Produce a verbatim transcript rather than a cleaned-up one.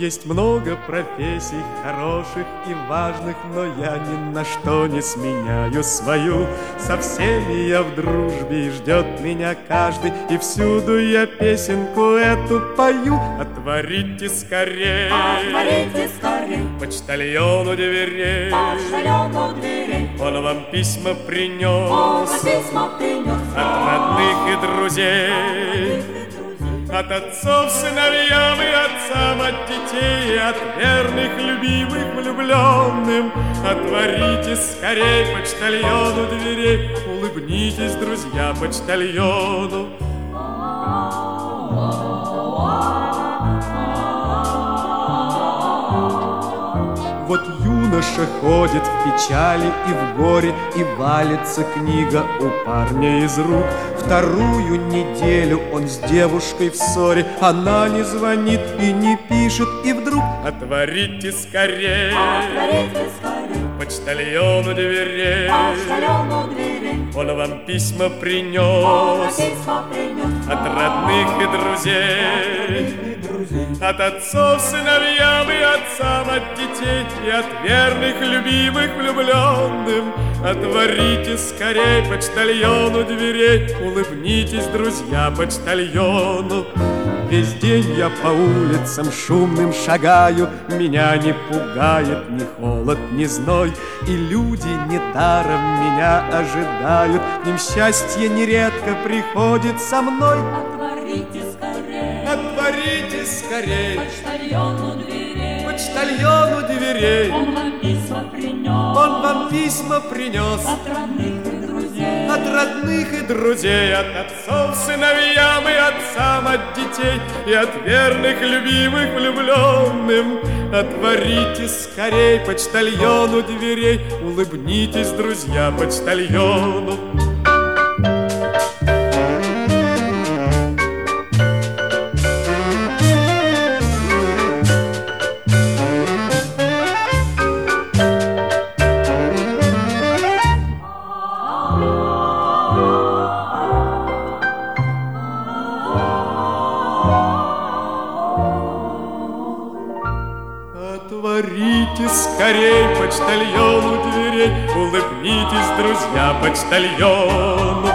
Есть много профессий хороших и важных, но я ни на что не сменяю свою. Со всеми я в дружбе, и ждет меня каждый, и всюду я песенку эту пою. Отворите скорей, Отворите скорей, почтальону дверей, почтальону дверей. Он вам письма принес, Он вам письма принес от родных и друзей, от отцов сыновьям и отцам, от детей, от верных, любимых, влюбленным. Отворите скорей почтальону дверей, улыбнитесь, друзья, почтальону. Вот юноша ходит в печали и в горе, и валится книга у парня из рук. Вторую неделю он с девушкой в ссоре, она не звонит и не пишет, и вдруг отворите скорей, Отворите скорей, почтальону дверей, почтальону дверей. Он вам письма Он вам принес письма принес от родных и друзей, от отцов сыновьям и отцам, от детей и от верных, любимых, влюбленным. Отворите скорей почтальону дверей, улыбнитесь, друзья, почтальону. Весь день я по улицам шумным шагаю, меня не пугает ни холод, ни зной, и люди недаром меня ожидают, к ним счастье нередко приходит со мной. Отворите скорей, Отворите скорей почтальону дверей. почтальону дверей, Он вам письма принес он вам письма принес от родных и друзей. от родных и друзей, от отцов сыновьям и отцам, от детей и от верных, любимых, влюбленным. Отворите скорей почтальону дверей, улыбнитесь, друзья, почтальону. Отворите скорей почтальону дверей, улыбнитесь, друзья, почтальону.